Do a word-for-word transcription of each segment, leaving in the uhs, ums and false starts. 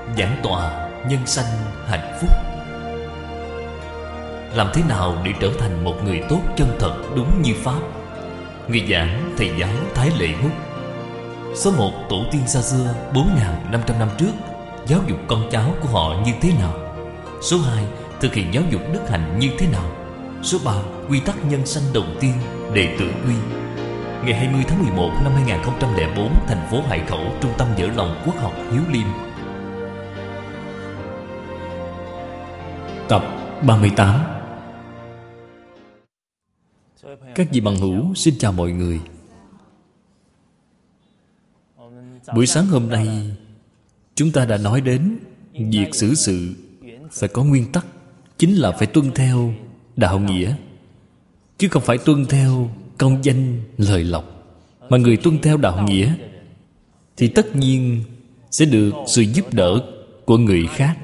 giảng tọa nhân sanh hạnh phúc. Làm thế nào để trở thành một người tốt chân thật đúng như Pháp? Người giảng thầy giáo Thái Lệ Hút. Số một, tổ tiên xa xưa bốn nghìn năm trăm năm trước giáo dục con cháu của họ như thế nào? Số hai, thực hiện giáo dục đức hạnh như thế nào? Số ba, quy tắc nhân sanh đầu tiên, đệ tử quy. Ngày hai mươi tháng mười một năm hai nghìn không trăm lẻ bốn, thành phố Hải Khẩu, Trung tâm Dở Lòng Quốc học Hiếu Liêm. Tập ba mươi tám. Các vị bằng hữu, xin chào mọi người. Buổi sáng hôm nay chúng ta đã nói đến việc xử sự phải có nguyên tắc, chính là phải tuân theo đạo nghĩa, chứ không phải tuân theo công danh lời lộc. Mà người tuân theo đạo nghĩa thì tất nhiên sẽ được sự giúp đỡ của người khác,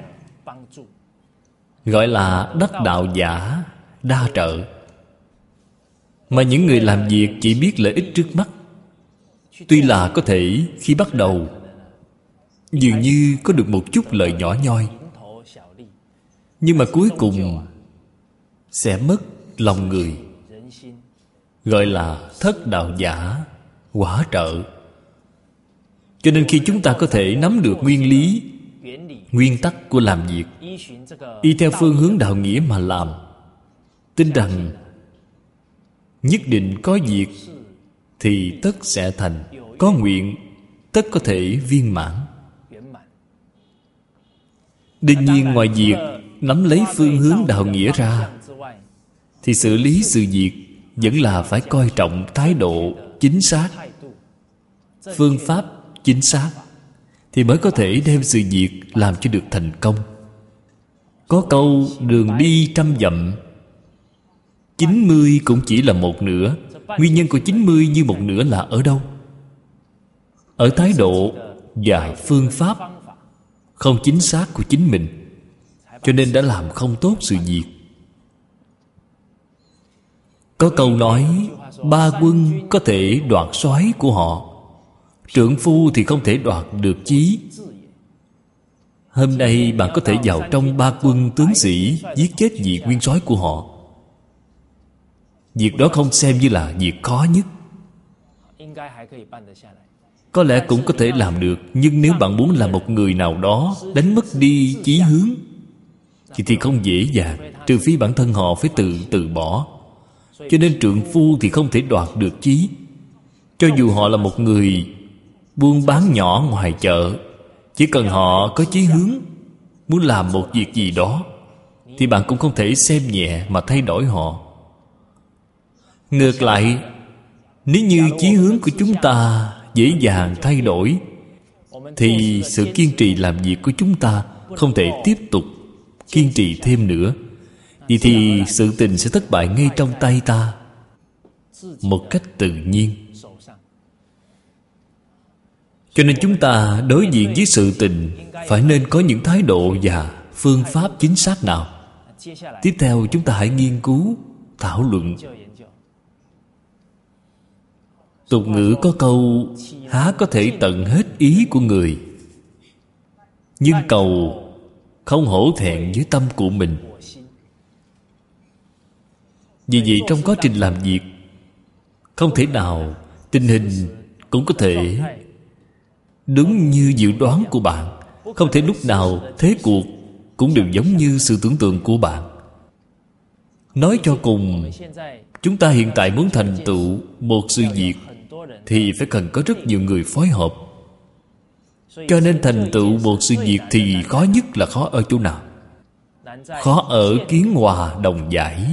gọi là đắc đạo giả đa trợ. Mà những người làm việc chỉ biết lợi ích trước mắt, tuy là có thể khi bắt đầu dường như có được một chút lợi nhỏ nhoi, nhưng mà cuối cùng sẽ mất lòng người, gọi là thất đạo giả quả trợ. Cho nên khi chúng ta có thể nắm được nguyên lý, nguyên tắc của làm việc, y theo phương hướng đạo nghĩa mà làm, tin rằng nhất định có việc thì tất sẽ thành, có nguyện tất có thể viên mãn. Đương nhiên ngoài việc nắm lấy phương hướng đạo nghĩa ra, thì xử lý sự việc vẫn là phải coi trọng thái độ chính xác, phương pháp chính xác, thì mới có thể đem sự việc làm cho được thành công. Có câu đường đi trăm dặm, chín mươi cũng chỉ là một nửa. Nguyên nhân của chín mươi như một nửa là ở đâu? Ở thái độ và phương pháp không chính xác của chính mình, cho nên đã làm không tốt sự việc. Có câu nói ba quân có thể đoạt soái của họ, trượng phu thì không thể đoạt được chí. Hôm nay bạn có thể vào trong ba quân tướng sĩ, giết chết vị nguyên soái của họ. Việc đó không xem như là việc khó nhất, có lẽ cũng có thể làm được. Nhưng nếu bạn muốn làm một người nào đó đánh mất đi chí hướng thì, thì không dễ dàng, trừ phi bản thân họ phải tự từ bỏ. Cho nên trượng phu thì không thể đoạt được chí. Cho dù họ là một người buôn bán nhỏ ngoài chợ, chỉ cần họ có chí hướng muốn làm một việc gì đó, thì bạn cũng không thể xem nhẹ mà thay đổi họ. Ngược lại, nếu như chí hướng của chúng ta dễ dàng thay đổi, thì sự kiên trì làm việc của chúng ta không thể tiếp tục kiên trì thêm nữa. Vậy thì sự tình sẽ thất bại ngay trong tay ta, một cách tự nhiên. Cho nên chúng ta đối diện với sự tình phải nên có những thái độ và phương pháp chính xác nào. Tiếp theo chúng ta hãy nghiên cứu, thảo luận. Tục ngữ có câu há có thể tận hết ý của người, nhưng cầu không hổ thẹn với tâm của mình. Vì vậy trong quá trình làm việc, không thể nào tình hình cũng có thể đúng như dự đoán của bạn, không thể lúc nào thế cuộc cũng đều giống như sự tưởng tượng của bạn. Nói cho cùng, chúng ta hiện tại muốn thành tựu một sự việc thì phải cần có rất nhiều người phối hợp. Cho nên thành tựu một sự việc thì khó nhất là khó ở chỗ nào? Khó ở kiến hòa đồng giải.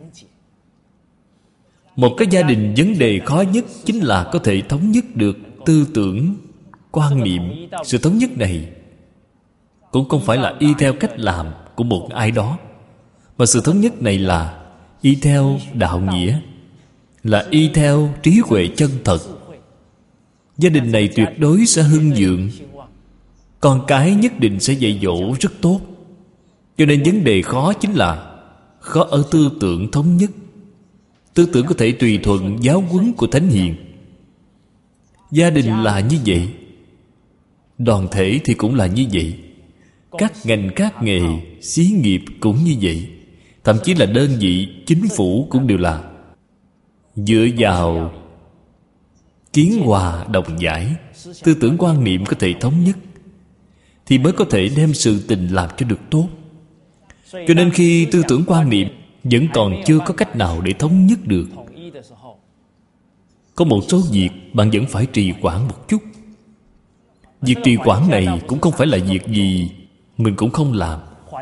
Một cái gia đình vấn đề khó nhất chính là có thể thống nhất được tư tưởng, quan niệm. Sự thống nhất này cũng không phải là y theo cách làm của một ai đó, mà sự thống nhất này là y theo đạo nghĩa, là y theo trí huệ chân thật. Gia đình này tuyệt đối sẽ hưng vượng, con cái nhất định sẽ dạy dỗ rất tốt. Cho nên vấn đề khó chính là khó ở tư tưởng thống nhất. Tư tưởng có thể tùy thuận giáo huấn của Thánh Hiền. Gia đình là như vậy, đoàn thể thì cũng là như vậy. Các ngành các nghề, xí nghiệp cũng như vậy. Thậm chí là đơn vị chính phủ cũng đều là dựa vào kiến hòa đồng giải, tư tưởng quan niệm có thể thống nhất, thì mới có thể đem sự tình làm cho được tốt. Cho nên khi tư tưởng quan niệm vẫn còn chưa có cách nào để thống nhất được, có một số việc bạn vẫn phải trì hoãn một chút. Việc trì hoãn này cũng không phải là việc gì mình cũng không làm.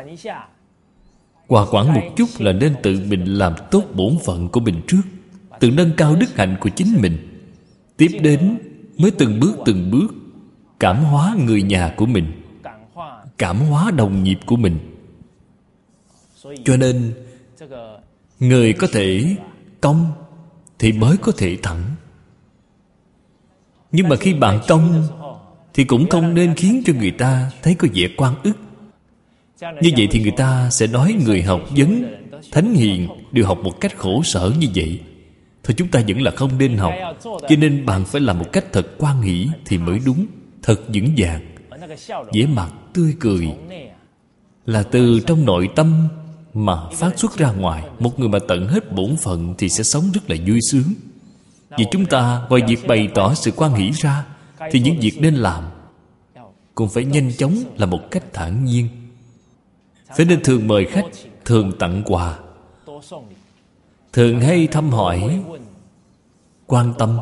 Hòa hoãn một chút là nên tự mình làm tốt bổn phận của mình trước, tự nâng cao đức hạnh của chính mình. Tiếp đến mới từng bước từng bước cảm hóa người nhà của mình, cảm hóa đồng nghiệp của mình. Cho nên người có thể công thì mới có thể thẳng. Nhưng mà khi bạn công thì cũng không nên khiến cho người ta thấy có vẻ oan ức. Như vậy thì người ta sẽ nói người học vấn, thánh hiền đều học một cách khổ sở như vậy. Thôi chúng ta vẫn là không nên học. Cho nên bạn phải làm một cách thật hoan hỷ thì mới đúng, thật vững vàng. Vẻ mặt tươi cười là từ trong nội tâm mà phát xuất ra ngoài. Một người mà tận hết bổn phận thì sẽ sống rất là vui sướng. Vì chúng ta ngoài việc bày tỏ sự hoan hỷ ra, thì những việc nên làm cũng phải nhanh chóng là một cách thản nhiên. Phải nên thường mời khách, thường tặng quà, thường hay thăm hỏi, quan tâm.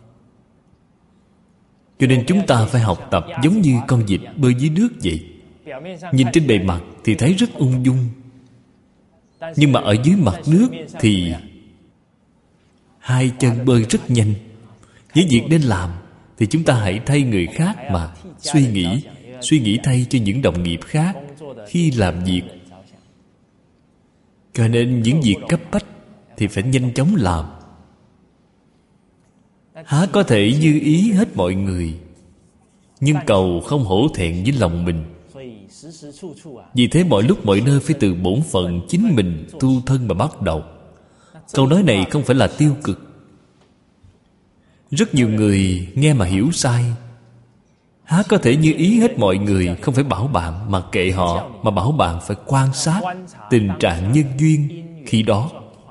Cho nên chúng ta phải học tập giống như con vịt bơi dưới nước vậy. Nhìn trên bề mặt thì thấy rất ung dung, nhưng mà ở dưới mặt nước thì hai chân bơi rất nhanh. Những việc nên làm thì chúng ta hãy thay người khác mà suy nghĩ, suy nghĩ thay cho những đồng nghiệp khác khi làm việc. Cho nên những việc cấp bách thì phải nhanh chóng làm. Há có thể như ý hết mọi người, nhưng cầu không hổ thẹn với lòng mình. Vì thế mọi lúc mọi nơi phải từ bổn phận chính mình tu thân mà bắt đầu. Câu nói này không phải là tiêu cực. Rất nhiều người nghe mà hiểu sai. Há có thể như ý hết mọi người, không phải bảo bạn mà kệ họ, mà bảo bạn phải quan sát tình trạng nhân duyên khi đó.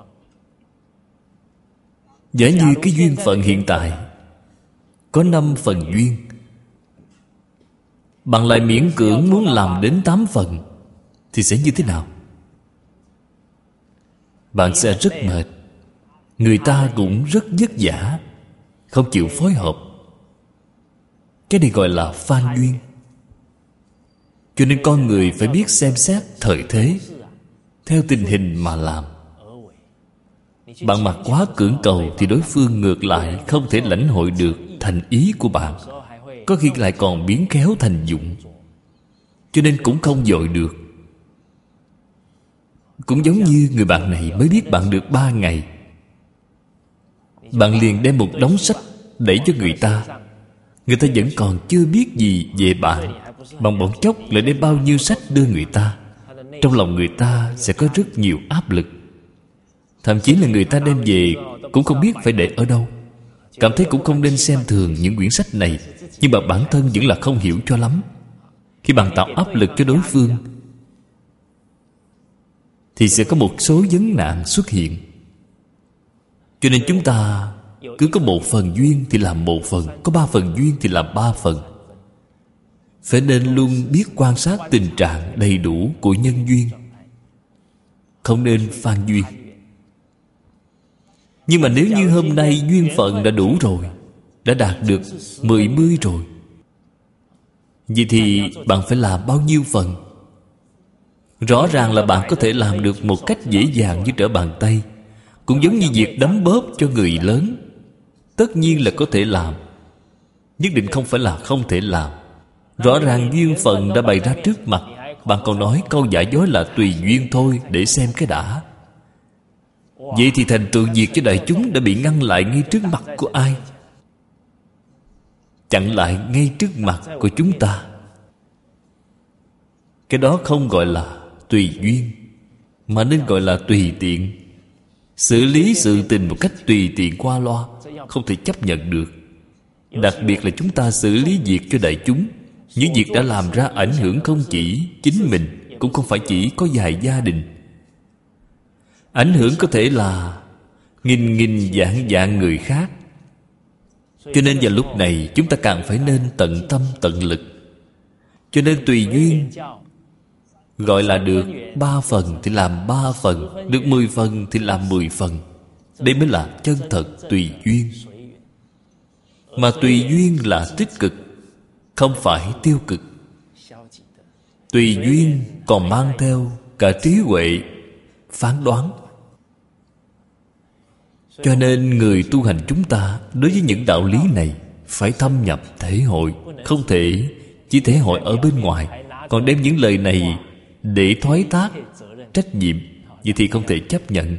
Giả như cái duyên phận hiện tại có năm phần duyên, bạn lại miễn cưỡng muốn làm đến tám phần, thì sẽ như thế nào? Bạn sẽ rất mệt, người ta cũng rất vất vả, không chịu phối hợp. Cái này gọi là phan duyên. Cho nên con người phải biết xem xét thời thế, theo tình hình mà làm. Bạn mặc quá cưỡng cầu thì đối phương ngược lại không thể lãnh hội được thành ý của bạn, có khi lại còn biến khéo thành dụng. Cho nên cũng không vội được. Cũng giống như người bạn này mới biết bạn được ba ngày, bạn liền đem một đống sách đẩy cho người ta. Người ta vẫn còn chưa biết gì về bạn, bằng bỗng chốc lại đem bao nhiêu sách đưa người ta. Trong lòng người ta sẽ có rất nhiều áp lực. Thậm chí là người ta đem về cũng không biết phải để ở đâu, cảm thấy cũng không nên xem thường những quyển sách này, nhưng mà bản thân vẫn là không hiểu cho lắm. Khi bạn tạo áp lực cho đối phương thì sẽ có một số vấn nạn xuất hiện. Cho nên chúng ta cứ có một phần duyên thì làm một phần, có ba phần duyên thì làm ba phần. Phải nên luôn biết quan sát tình trạng đầy đủ của nhân duyên, không nên phan duyên. Nhưng mà nếu như hôm nay duyên phận đã đủ rồi, đã đạt được mười mươi rồi, vậy thì bạn phải làm bao nhiêu phần? Rõ ràng là bạn có thể làm được một cách dễ dàng như trở bàn tay. Cũng giống như việc đấm bóp cho người lớn, tất nhiên là có thể làm, nhất định không phải là không thể làm. Rõ ràng duyên phận đã bày ra trước mặt, bạn còn nói câu giả dối là tùy duyên thôi, để xem cái đã. Vậy thì thành tựu việc cho đại chúng đã bị ngăn lại ngay trước mặt của ai? Chặn lại ngay trước mặt của chúng ta. Cái đó không gọi là tùy duyên, mà nên gọi là tùy tiện. Xử lý sự tình một cách tùy tiện qua loa không thể chấp nhận được. Đặc biệt là chúng ta xử lý việc cho đại chúng, Những việc đã làm ra ảnh hưởng không chỉ chính mình, cũng không phải chỉ có vài gia đình. Ảnh hưởng có thể là nghìn nghìn vạn vạn người khác. Cho nên vào lúc này chúng ta càng phải nên tận tâm tận lực. Cho nên tùy duyên, gọi là được ba phần thì làm ba phần, được mười phần thì làm mười phần. Đây mới là chân thật tùy duyên. Mà tùy duyên là tích cực, không phải tiêu cực. Tùy duyên còn mang theo cả trí huệ, phán đoán. Cho nên người tu hành chúng ta đối với những đạo lý này phải thâm nhập thể hội, không thể chỉ thể hội ở bên ngoài, còn đem những lời này để thoái thác trách nhiệm, vậy thì không thể chấp nhận.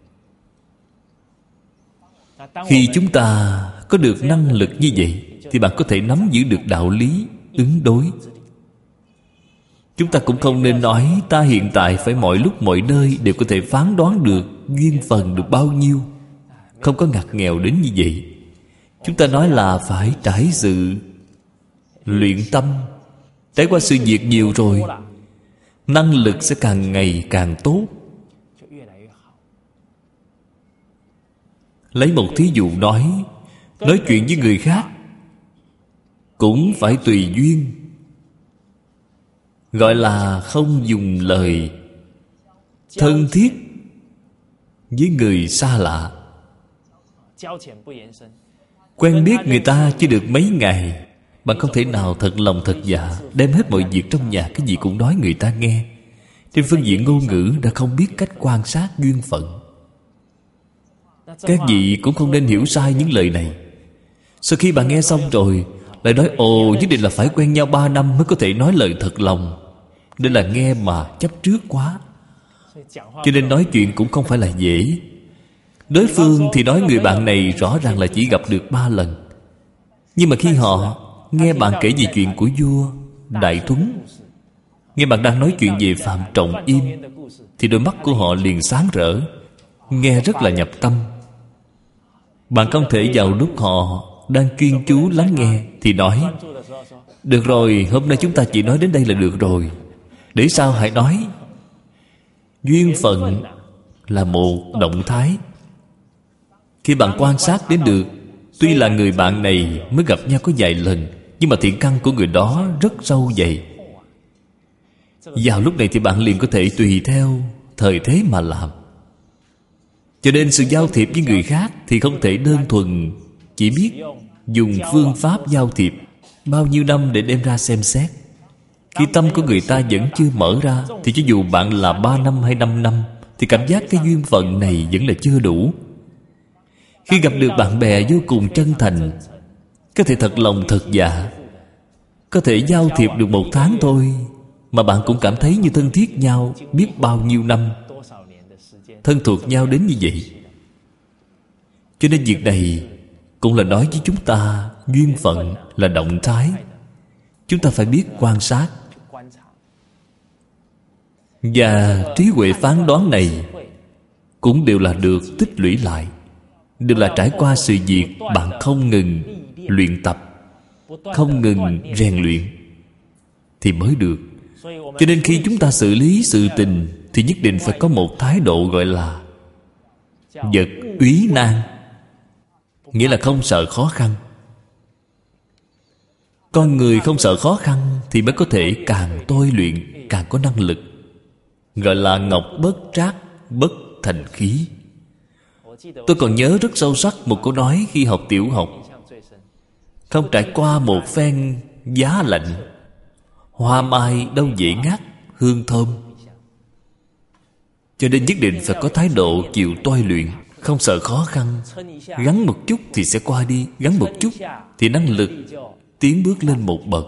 Khi chúng ta có được năng lực như vậy thì bạn có thể nắm giữ được đạo lý ứng đối. Chúng ta cũng không nên nói ta hiện tại phải mọi lúc mọi nơi đều có thể phán đoán được duyên phần được bao nhiêu. Không có ngặt nghèo đến như vậy. Chúng ta nói là phải trải sự luyện tâm, trải qua sự việc nhiều rồi, năng lực sẽ càng ngày càng tốt. Lấy một thí dụ nói, nói chuyện với người khác cũng phải tùy duyên, gọi là không dùng lời thân thiết với người xa lạ. Quen biết người ta chưa được mấy ngày, bạn không thể nào thật lòng thật dạ đem hết mọi việc trong nhà cái gì cũng nói người ta nghe. Trên phương diện ngôn ngữ đã không biết cách quan sát duyên phận. Các vị cũng không nên hiểu sai những lời này. Sau khi bạn nghe xong rồi lại nói ồ nhất định là phải quen nhau ba năm mới có thể nói lời thật lòng. Đây là nghe mà chấp trước quá. Cho nên nói chuyện cũng không phải là dễ. Đối phương thì nói người bạn này rõ ràng là chỉ gặp được ba lần, nhưng mà khi họ nghe bạn kể về chuyện của vua Đại Tuấn, nghe bạn đang nói chuyện về Phạm Trọng Im, thì đôi mắt của họ liền sáng rỡ, nghe rất là nhập tâm. Bạn không thể vào lúc họ đang chuyên chú lắng nghe thì nói được rồi, hôm nay chúng ta chỉ nói đến đây là được rồi, để sao hãy nói. Duyên phận là một động thái. Khi bạn quan sát đến được, tuy là người bạn này mới gặp nhau có vài lần, nhưng mà thiện căn của người đó rất sâu dày. Vào lúc này thì bạn liền có thể tùy theo thời thế mà làm. Cho nên sự giao thiệp với người khác thì không thể đơn thuần chỉ biết dùng phương pháp giao thiệp bao nhiêu năm để đem ra xem xét. Khi tâm của người ta vẫn chưa mở ra, thì cho dù bạn là ba năm hay năm năm, thì cảm giác cái duyên phận này vẫn là chưa đủ. Khi gặp được bạn bè vô cùng chân thành, có thể thật lòng thật dạ, có thể giao thiệp được một tháng thôi mà bạn cũng cảm thấy như thân thiết nhau biết bao nhiêu năm, thân thuộc nhau đến như vậy. Cho nên việc này cũng là nói với chúng ta, duyên phận là động thái. Chúng ta phải biết quan sát. Và trí huệ phán đoán này cũng đều là được tích lũy lại, đều là trải qua sự việc bạn không ngừng luyện tập, không ngừng rèn luyện thì mới được. Cho nên khi chúng ta xử lý sự tình thì nhất định phải có một thái độ gọi là vật úy nan, nghĩa là không sợ khó khăn. Con người không sợ khó khăn thì mới có thể càng tôi luyện, càng có năng lực. Gọi là ngọc bất trác, bất thành khí. Tôi còn nhớ rất sâu sắc một câu nói khi học tiểu học: không trải qua một phen giá lạnh, hoa mai đâu dễ ngát hương thơm. Cho nên nhất định phải có thái độ chịu tôi luyện, không sợ khó khăn. Gắn một chút thì sẽ qua đi, gắn một chút thì năng lực tiến bước lên một bậc.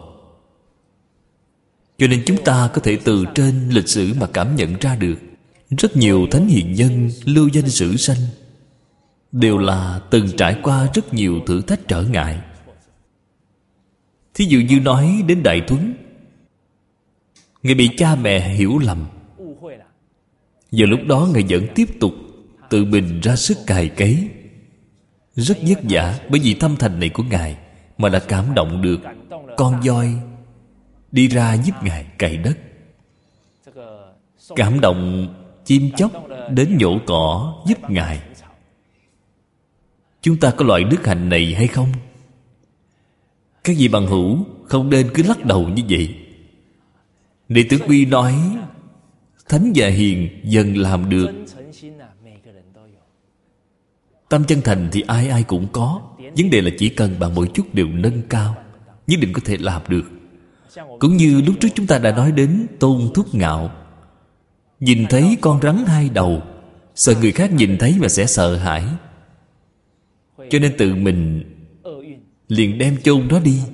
Cho nên chúng ta có thể từ trên lịch sử mà cảm nhận ra được, rất nhiều thánh hiền nhân lưu danh sử sanh đều là từng trải qua rất nhiều thử thách trở ngại. Thí dụ như nói đến Đại Tuấn, Ngài bị cha mẹ hiểu lầm. Giờ lúc đó Ngài vẫn tiếp tục tự mình ra sức cày cấy, rất vất vả. Bởi vì tâm thành này của Ngài mà đã cảm động được con voi đi ra giúp Ngài cày đất. Cảm động chim chóc đến nhổ cỏ giúp Ngài. Chúng ta có loại đức hạnh này hay không? Các vị bằng hữu không nên cứ lắc đầu như vậy. Đệ tử Quy nói thánh và hiền dần làm được. Tâm chân thành thì ai ai cũng có. Vấn đề là chỉ cần bằng một chút đều nâng cao, nhất định có thể làm được. Cũng như lúc trước chúng ta đã nói đến Tôn Thúc Ngạo. Nhìn thấy con rắn hai đầu, sợ người khác nhìn thấy mà sẽ sợ hãi, cho nên tự mình liền đem chôn nó đi.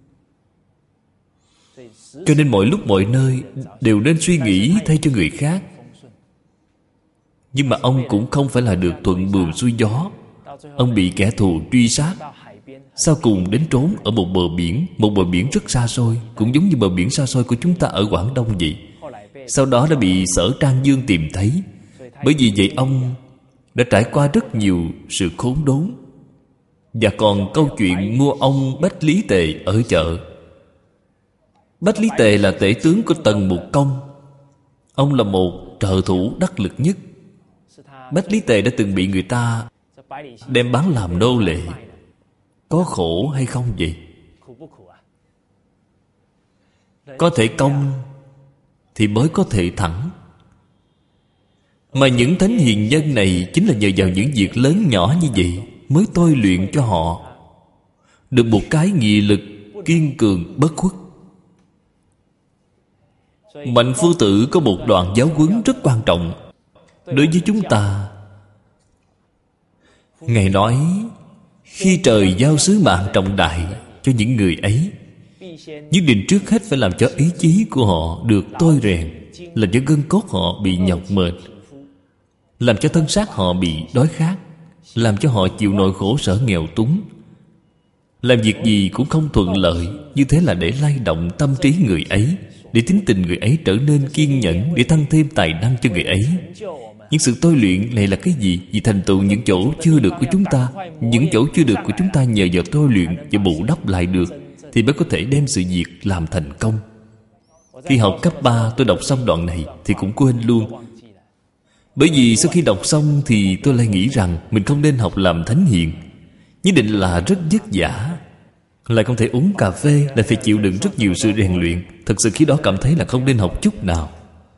Cho nên mọi lúc mọi nơi đều nên suy nghĩ thay cho người khác. Nhưng mà ông cũng không phải là được thuận buồm xuôi gió. Ông bị kẻ thù truy sát, sau cùng đến trốn ở một bờ biển. Một bờ biển rất xa xôi, cũng giống như bờ biển xa xôi của chúng ta ở Quảng Đông vậy. Sau đó đã bị Sở Trang Dương tìm thấy. Bởi vì vậy ông đã trải qua rất nhiều sự khốn đốn. Và còn câu chuyện mua ông Bách Lý Tề ở chợ. Bách Lý Tề là tể tướng của Tần Mục Công. Ông là một trợ thủ đắc lực nhất. Bách Lý Tề đã từng bị người ta đem bán làm nô lệ. Có khổ hay không vậy? Có thể công thì mới có thể thẳng. Mà những thánh hiền nhân này chính là nhờ vào những việc lớn nhỏ như vậy mới tôi luyện cho họ được một cái nghị lực kiên cường bất khuất. Mạnh Phu Tử có một đoạn giáo huấn rất quan trọng đối với chúng ta. Ngài nói khi trời giao sứ mạng trọng đại cho những người ấy, nhất định trước hết phải làm cho ý chí của họ được tôi rèn, làm cho gân cốt họ bị nhọc mệt, làm cho thân xác họ bị đói khát, làm cho họ chịu nỗi khổ sở nghèo túng. Làm việc gì cũng không thuận lợi, như thế là để lay động tâm trí người ấy, để tính tình người ấy trở nên kiên nhẫn, để tăng thêm tài năng cho người ấy. Nhưng sự tôi luyện này là cái gì? Vì thành tựu những chỗ chưa được của chúng ta. Những chỗ chưa được của chúng ta nhờ vào tôi luyện và bù đắp lại được, thì mới có thể đem sự việc làm thành công. Khi học cấp ba tôi đọc xong đoạn này thì cũng quên luôn. Bởi vì sau khi đọc xong thì tôi lại nghĩ rằng mình không nên học làm thánh hiền. Nhất định là rất vất vả, lại không thể uống cà phê, lại phải chịu đựng rất nhiều sự rèn luyện. Thật sự khi đó cảm thấy là không nên học chút nào.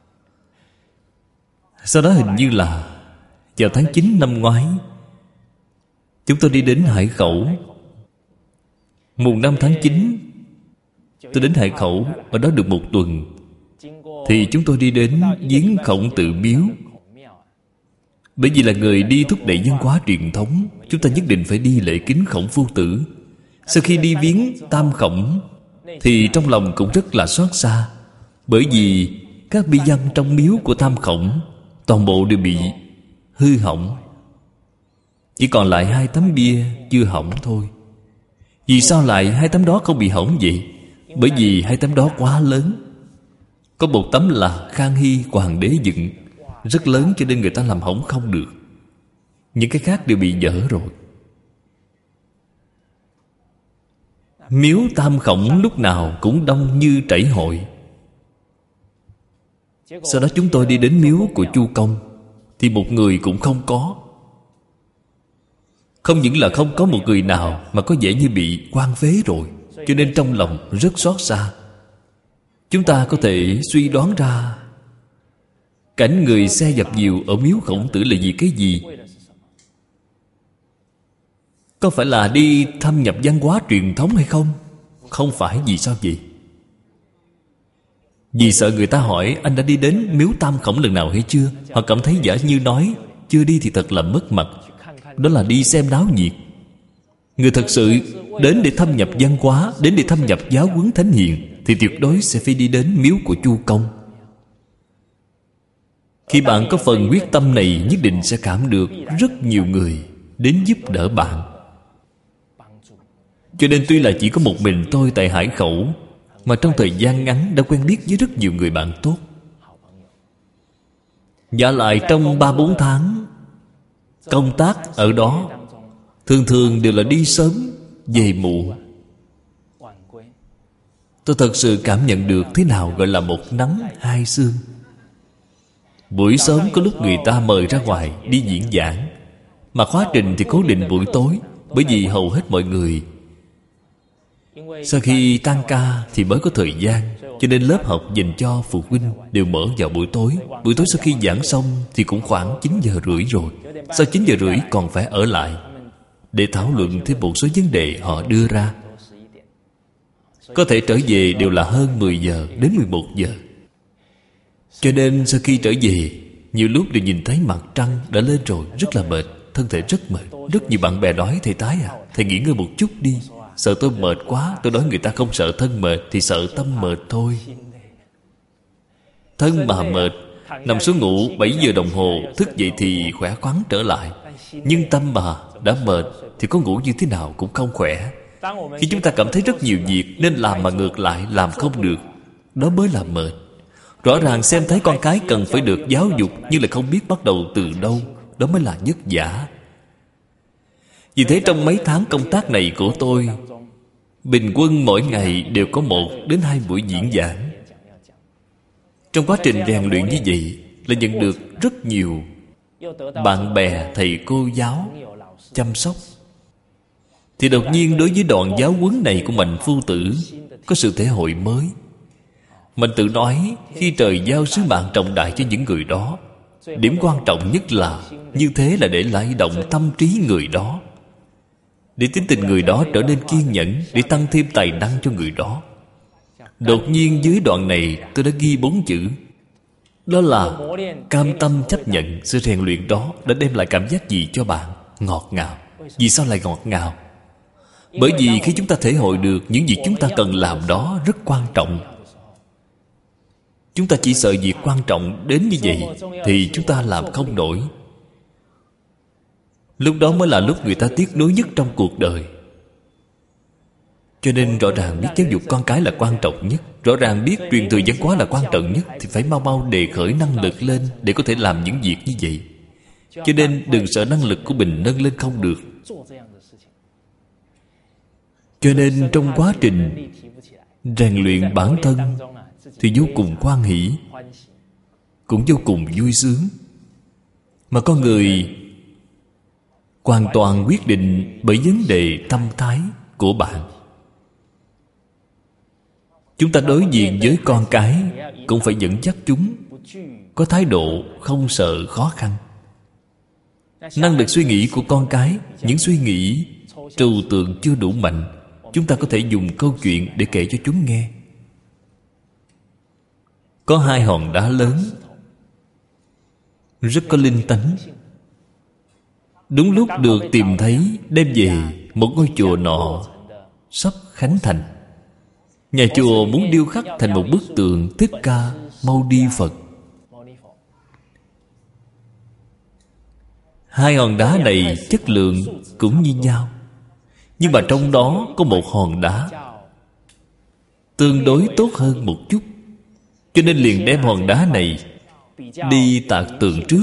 Sau đó hình như là vào tháng chín năm ngoái, chúng tôi đi đến Hải Khẩu. Mùng năm tháng chín tôi đến Hải Khẩu, ở đó được một tuần. Thì chúng tôi đi đến viếng Khổng Tự Miếu. Bởi vì là người đi thúc đẩy văn hóa truyền thống, chúng ta nhất định phải đi lễ kính Khổng Phu Tử. Sau khi đi viếng Tam Khổng thì trong lòng cũng rất là xót xa. Bởi vì các bi văn trong miếu của Tam Khổng toàn bộ đều bị hư hỏng, chỉ còn lại hai tấm bia chưa hỏng thôi. Vì sao lại hai tấm đó không bị hỏng vậy? Bởi vì hai tấm đó quá lớn. Có một tấm là Khang Hy Hoàng đế dựng, rất lớn cho nên người ta làm hỏng không được. Những cái khác đều bị dở rồi. Miếu Tam Khổng lúc nào cũng đông như trảy hội. Sau đó chúng tôi đi đến miếu của Chu Công thì một người cũng không có. Không những là không có một người nào, mà có vẻ như bị quan phế rồi. Cho nên trong lòng rất xót xa. Chúng ta có thể suy đoán ra cảnh người xe dập dìu ở miếu Khổng Tử là vì cái gì? Có phải là đi thâm nhập văn hóa truyền thống hay không? Không phải. Vì sao vậy? Vì sợ người ta hỏi anh đã đi đến miếu Tam Khổng lần nào hay chưa. Họ cảm thấy giả như nói chưa đi thì thật là mất mặt. Đó là đi xem náo nhiệt. Người thật sự đến để thâm nhập văn hóa, đến để thâm nhập giáo huấn thánh hiền, thì tuyệt đối sẽ phải đi đến miếu của Chu Công. Khi bạn có phần quyết tâm này, nhất định sẽ cảm được rất nhiều người đến giúp đỡ bạn. Cho nên tuy là chỉ có một mình tôi tại Hải Khẩu, mà trong thời gian ngắn đã quen biết với rất nhiều người bạn tốt. Và lại trong ba bốn tháng công tác ở đó, thường thường đều là đi sớm về muộn. Tôi thật sự cảm nhận được thế nào gọi là một nắng hai sương. Buổi sớm có lúc người ta mời ra ngoài đi diễn giảng, mà khóa trình thì cố định buổi tối. Bởi vì hầu hết mọi người sau khi tan ca thì mới có thời gian, cho nên lớp học dành cho phụ huynh đều mở vào buổi tối. Buổi tối sau khi giảng xong thì cũng khoảng chín giờ rưỡi rồi. Sau chín giờ rưỡi còn phải ở lại để thảo luận thêm một số vấn đề họ đưa ra. Có thể trở về đều là hơn mười giờ đến mười một giờ. Cho nên sau khi trở về, nhiều lúc đều nhìn thấy mặt trăng đã lên rồi, rất là mệt, thân thể rất mệt. Rất nhiều bạn bè nói: thầy Tái à, thầy nghỉ ngơi một chút đi. Sợ tôi mệt quá. Tôi nói người ta không sợ thân mệt thì sợ tâm mệt thôi. Thân mà mệt, nằm xuống ngủ bảy giờ đồng hồ, thức dậy thì khỏe khoắn trở lại. Nhưng tâm mà đã mệt thì có ngủ như thế nào cũng không khỏe. Khi chúng ta cảm thấy rất nhiều việc nên làm mà ngược lại làm không được, đó mới là mệt. Rõ ràng xem thấy con cái cần phải được giáo dục, nhưng lại không biết bắt đầu từ đâu, đó mới là vất vả. Vì thế trong mấy tháng công tác này của tôi, bình quân mỗi ngày đều có một đến hai buổi diễn giảng. Trong quá trình rèn luyện như vậy là nhận được rất nhiều bạn bè, thầy cô giáo chăm sóc. Thì đột nhiên đối với đoạn giáo huấn này của Mạnh Phu Tử có sự thể hội mới. Mạnh Tự nói khi trời giao sứ mạng trọng đại cho những người đó, điểm quan trọng nhất là như thế là để lay động tâm trí người đó, để tính tình người đó trở nên kiên nhẫn, để tăng thêm tài năng cho người đó. Đột nhiên dưới đoạn này tôi đã ghi bốn chữ, đó là cam tâm chấp nhận. Sự rèn luyện đó đã đem lại cảm giác gì cho bạn? Ngọt ngào. Vì sao lại ngọt ngào? Bởi vì khi chúng ta thể hội được những việc chúng ta cần làm đó rất quan trọng, chúng ta chỉ sợ việc quan trọng đến như vậy thì chúng ta làm không nổi. Lúc đó mới là lúc người ta tiếc nuối nhất trong cuộc đời. Cho nên rõ ràng biết giáo dục con cái là quan trọng nhất, rõ ràng biết truyền thừa văn hóa là quan trọng nhất, thì phải mau mau đề khởi năng lực lên để có thể làm những việc như vậy. Cho nên đừng sợ năng lực của mình nâng lên không được. Cho nên trong quá trình rèn luyện bản thân thì vô cùng hoan hỷ, cũng vô cùng vui sướng. Mà con người hoàn toàn quyết định bởi vấn đề tâm thái của bạn. Chúng ta đối diện với con cái cũng phải dẫn dắt chúng có thái độ không sợ khó khăn. Năng lực suy nghĩ của con cái, những suy nghĩ trừu tượng chưa đủ mạnh, chúng ta có thể dùng câu chuyện để kể cho chúng nghe. Có hai hòn đá lớn rất có linh tánh, đúng lúc được tìm thấy đem về một ngôi chùa nọ sắp khánh thành. Nhà chùa muốn điêu khắc thành một bức tượng Thích Ca Mâu Ni Phật. Hai hòn đá này chất lượng cũng như nhau, nhưng mà trong đó có một hòn đá tương đối tốt hơn một chút, cho nên liền đem hòn đá này đi tạc tượng trước.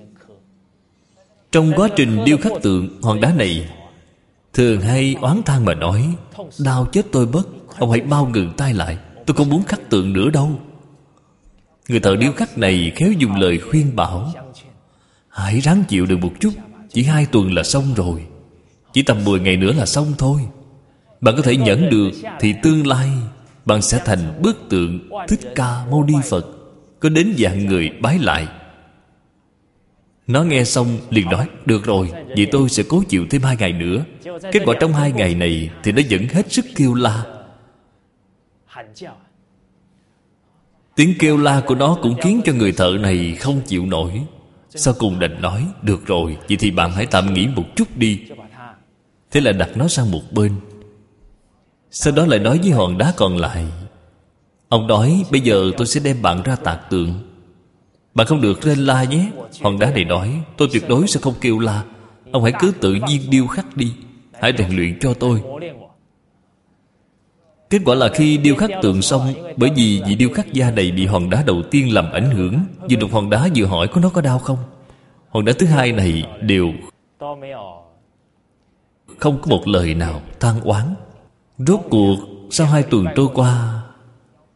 Trong quá trình điêu khắc tượng, hòn đá này thường hay oán than mà nói: đau chết tôi mất, ông hãy mau ngừng tay lại, tôi không muốn khắc tượng nữa đâu. Người thợ điêu khắc này khéo dùng lời khuyên bảo: hãy ráng chịu được một chút, chỉ hai tuần là xong rồi, chỉ tầm mười ngày nữa là xong thôi. Bạn có thể nhẫn được thì tương lai bạn sẽ thành bức tượng Thích Ca Mâu Ni Phật, có đến vạn người bái lại. Nó nghe xong liền nói: được rồi, vậy tôi sẽ cố chịu thêm hai ngày nữa. Kết quả trong hai ngày này thì nó vẫn hết sức kêu la. Tiếng kêu la của nó cũng khiến cho người thợ này không chịu nổi. Sau cùng đành nói: được rồi, vậy thì bạn hãy tạm nghỉ một chút đi. Thế là đặt nó sang một bên. Sau đó lại nói với hòn đá còn lại: ông nói bây giờ tôi sẽ đem bạn ra tạc tượng, bạn không được rên la nhé. Hòn đá này nói: tôi tuyệt đối sẽ không kêu la, ông hãy cứ tự nhiên điêu khắc đi, hãy rèn luyện cho tôi. Kết quả là khi điêu khắc tượng xong, bởi vì vị điêu khắc gia này bị hòn đá đầu tiên làm ảnh hưởng, vừa đụng hòn đá vừa hỏi có nó có đau không. Hòn đá thứ hai này đều không có một lời nào than oán. Rốt cuộc sau hai tuần trôi qua,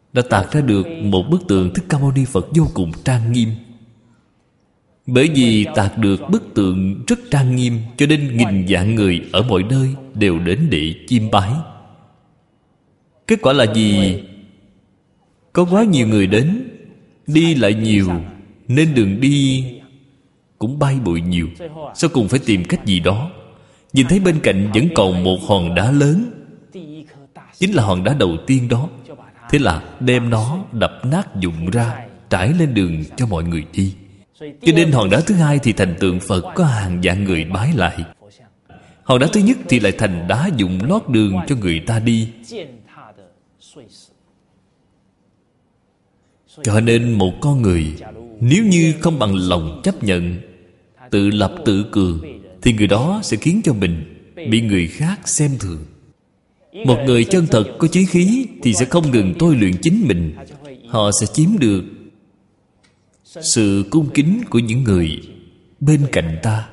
đã tạc ra được một bức tượng Thích Ca Mâu Ni Phật vô cùng trang nghiêm. Bởi vì tạc được bức tượng rất trang nghiêm, cho nên nghìn vạn người ở mọi nơi đều đến để chiêm bái. Kết quả là gì? Có quá nhiều người đến, đi lại nhiều, nên đường đi cũng bay bụi nhiều. Sau cùng phải tìm cách gì đó. Nhìn thấy bên cạnh vẫn còn một hòn đá lớn, chính là hòn đá đầu tiên đó. Thế là đem nó đập nát vụn ra, trải lên đường cho mọi người đi. Cho nên hòn đá thứ hai thì thành tượng Phật, có hàng vạn người bái lại. Hòn đá thứ nhất thì lại thành đá vụn lót đường cho người ta đi. Cho nên một con người nếu như không bằng lòng chấp nhận, tự lập tự cường, thì người đó sẽ khiến cho mình bị người khác xem thường. Một người chân thật có chí khí thì sẽ không ngừng tôi luyện chính mình. Họ sẽ chiếm được sự cung kính của những người bên cạnh ta.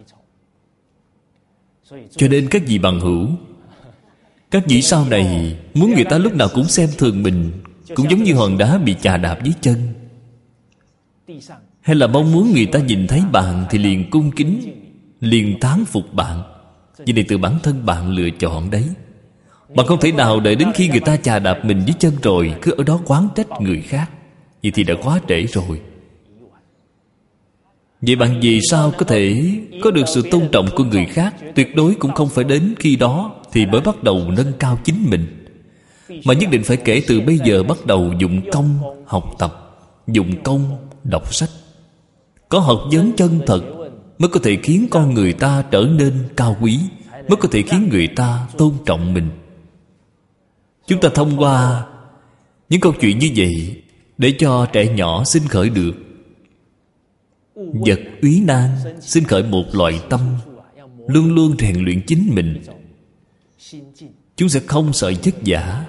Cho nên các vị bằng hữu, các vị sau này muốn người ta lúc nào cũng xem thường mình, cũng giống như hòn đá bị chà đạp dưới chân, hay là mong muốn người ta nhìn thấy bạn thì liền cung kính, liền thán phục bạn. Vì này từ bản thân bạn lựa chọn đấy. Bạn không thể nào đợi đến khi người ta chà đạp mình dưới chân rồi cứ ở đó oán trách người khác. Vậy thì đã quá trễ rồi. Vậy bạn vì sao có thể có được sự tôn trọng của người khác? Tuyệt đối cũng không phải đến khi đó thì mới bắt đầu nâng cao chính mình, mà nhất định phải kể từ bây giờ bắt đầu dụng công học tập, dụng công đọc sách. Có học vấn chân thật mới có thể khiến con người ta trở nên cao quý, mới có thể khiến người ta tôn trọng mình. Chúng ta thông qua những câu chuyện như vậy để cho trẻ nhỏ sinh khởi được vật úy nan, sinh khởi một loại tâm luôn luôn rèn luyện chính mình. Chúng sẽ không sợ vất vả,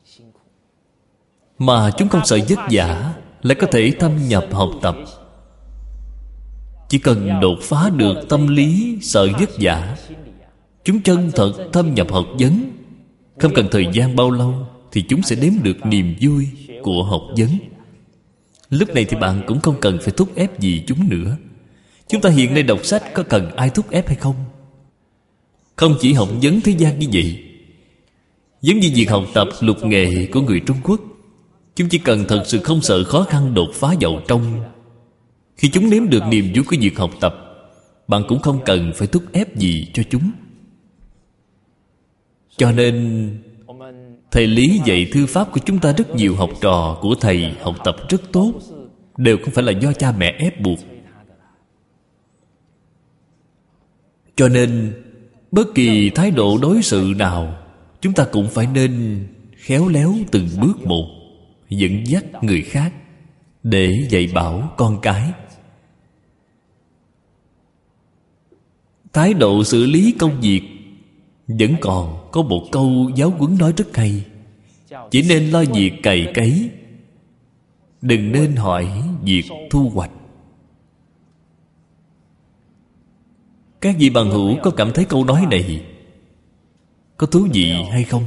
mà chúng không sợ vất vả lại có thể thâm nhập học tập. Chỉ cần đột phá được tâm lý sợ vất vả, chúng chân thật thâm nhập học vấn, không cần thời gian bao lâu thì chúng sẽ đếm được niềm vui của học vấn. Lúc này thì bạn cũng không cần phải thúc ép gì chúng nữa. Chúng ta hiện nay đọc sách có cần ai thúc ép hay không? Không chỉ học vấn thế gian như vậy, giống như việc học tập lục nghệ của người Trung Quốc, chúng chỉ cần thật sự không sợ khó khăn đột phá vào trong. Khi chúng nếm được niềm vui của việc học tập, bạn cũng không cần phải thúc ép gì cho chúng. Cho nên thầy Lý dạy thư pháp của chúng ta rất nhiều học trò của thầy học tập rất tốt, đều không phải là do cha mẹ ép buộc. Cho nên bất kỳ thái độ đối xử nào, chúng ta cũng phải nên khéo léo từng bước một, dẫn dắt người khác để dạy bảo con cái. Thái độ xử lý công việc vẫn còn có một câu giáo huấn nói rất hay: chỉ nên lo việc cày cấy, đừng nên hỏi việc thu hoạch. Các vị bằng hữu có cảm thấy câu nói này có thú vị hay không?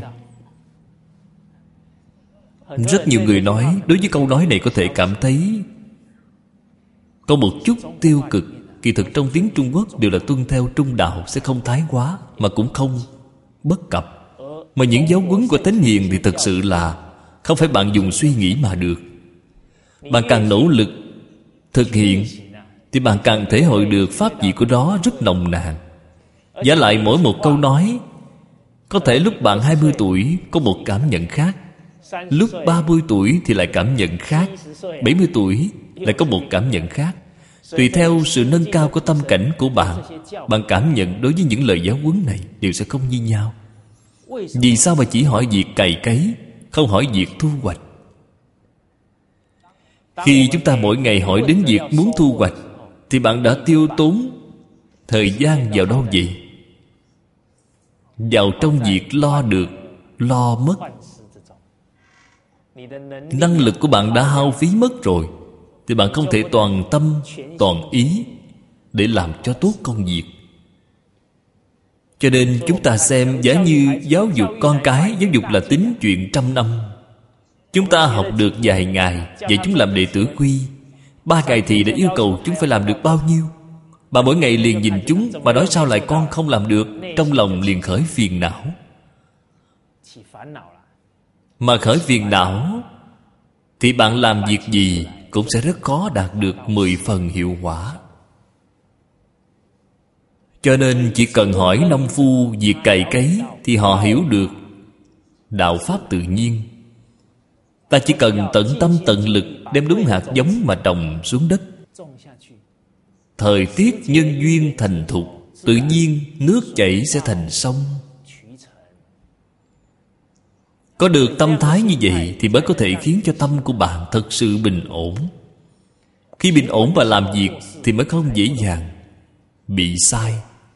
Rất nhiều người nói đối với câu nói này có thể cảm thấy có một chút tiêu cực. Kỳ thực trong tiếng Trung Quốc đều là tuân theo trung đạo, sẽ không thái quá mà cũng không bất cập. Mà những giáo huấn của Thánh Hiền thì thật sự là không phải bạn dùng suy nghĩ mà được. Bạn càng nỗ lực thực hiện thì bạn càng thể hội được pháp vị của đó rất nồng nàn. Giả lại mỗi một câu nói, có thể lúc bạn hai mươi tuổi có một cảm nhận khác, lúc ba mươi tuổi thì lại cảm nhận khác, bảy mươi tuổi lại có một cảm nhận khác. Tùy theo sự nâng cao của tâm cảnh của bạn, bạn cảm nhận đối với những lời giáo huấn này đều sẽ không như nhau. Vì sao mà chỉ hỏi việc cày cấy, không hỏi việc thu hoạch? Khi chúng ta mỗi ngày hỏi đến việc muốn thu hoạch, thì bạn đã tiêu tốn thời gian vào đâu vậy? Vào trong việc lo được, lo mất. Năng lực của bạn đã hao phí mất rồi, thì bạn không thể toàn tâm, toàn ý để làm cho tốt công việc. Cho nên chúng ta xem giá như giáo dục con cái, giáo dục là tính chuyện trăm năm. Chúng ta học được vài ngày, vậy chúng làm đệ tử quy. Ba ngày thì đã yêu cầu chúng phải làm được bao nhiêu? Bà mỗi ngày liền nhìn chúng mà nói sao lại con không làm được, trong lòng liền khởi phiền não. Mà khởi phiền não thì bạn làm việc gì cũng sẽ rất khó đạt được mười phần hiệu quả. Cho nên chỉ cần hỏi nông phu việc cày cấy thì họ hiểu được đạo pháp tự nhiên. Ta chỉ cần tận tâm tận lực đem đúng hạt giống mà trồng xuống đất. Thời tiết nhân duyên thành thục, tự nhiên nước chảy sẽ thành sông. Có được tâm thái như vậy thì mới có thể khiến cho tâm của bạn thật sự bình ổn. Khi bình ổn và làm việc thì mới không dễ dàng bị sai.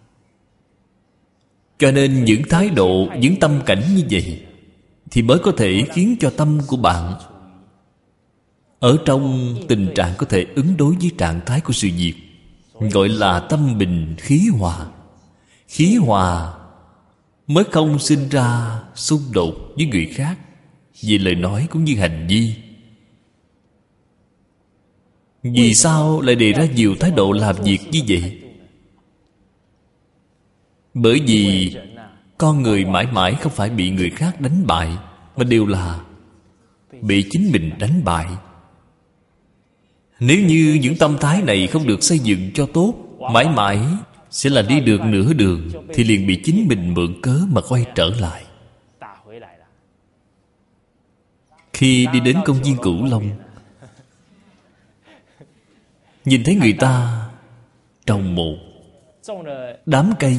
Cho nên những thái độ, những tâm cảnh như vậy thì mới có thể khiến cho tâm của bạn ở trong tình trạng có thể ứng đối với trạng thái của sự việc, gọi là tâm bình khí hòa. Khí hòa mới không sinh ra xung đột với người khác về lời nói cũng như hành vi. Vì sao lại đề ra nhiều thái độ làm việc như vậy? Bởi vì con người mãi mãi không phải bị người khác đánh bại, mà đều là bị chính mình đánh bại. Nếu như những tâm thái này không được xây dựng cho tốt, mãi mãi sẽ là đi được nửa đường thì liền bị chính mình mượn cớ mà quay trở lại. Khi đi đến công viên Cửu Long, nhìn thấy người ta trồng một đám cây,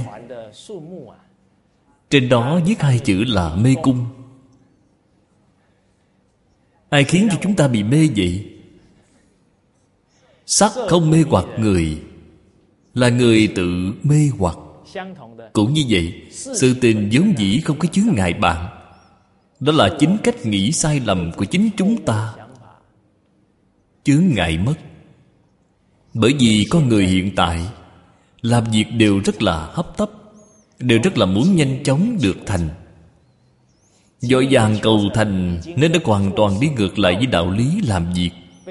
trên đó viết hai chữ là mê cung. Ai khiến cho chúng ta bị mê vậy? Sắc không mê hoặc người, là người tự mê hoặc. Cũng như vậy, sự tình vốn dĩ không có chướng ngại bạn. Đó là chính cách nghĩ sai lầm của chính chúng ta chướng ngại mất. Bởi vì con người hiện tại làm việc đều rất là hấp tấp, đều rất là muốn nhanh chóng được thành. Vội vàng cầu thành nên đã hoàn toàn đi ngược lại với đạo lý làm việc.